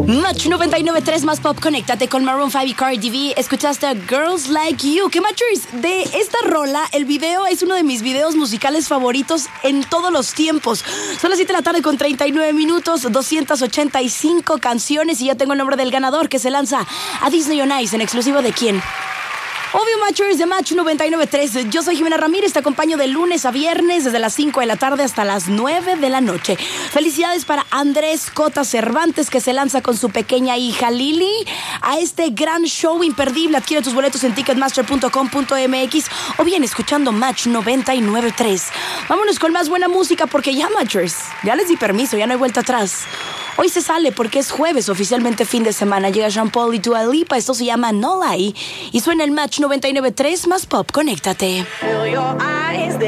Match 99.3 más pop, conéctate con Maroon 5 y Cardi B. Escuchaste a Girls Like You. ¿Qué matchers? De esta rola, el video es uno de mis videos musicales favoritos en todos los tiempos. Son las 7 de la tarde con 39 minutos, 285 canciones y ya tengo el nombre del ganador que se lanza a Disney on Ice en exclusivo de ¿quién? Obvio, matchers de Match 99.3. Yo soy Jimena Ramírez, te acompaño de lunes a viernes desde las 5 de la tarde hasta las 9 de la noche. Felicidades para Andrés Cota Cervantes, que se lanza con su pequeña hija Lili a este gran show imperdible. Adquiere tus boletos en ticketmaster.com.mx o bien escuchando Match 99.3. Vámonos con más buena música porque ya, matchers, ya les di permiso, ya no hay vuelta atrás. Hoy se sale porque es jueves, oficialmente fin de semana. Llega Sean Paul y Dua Lipa. Esto se llama No Lie y suena el Match 99.3 más pop. Conéctate.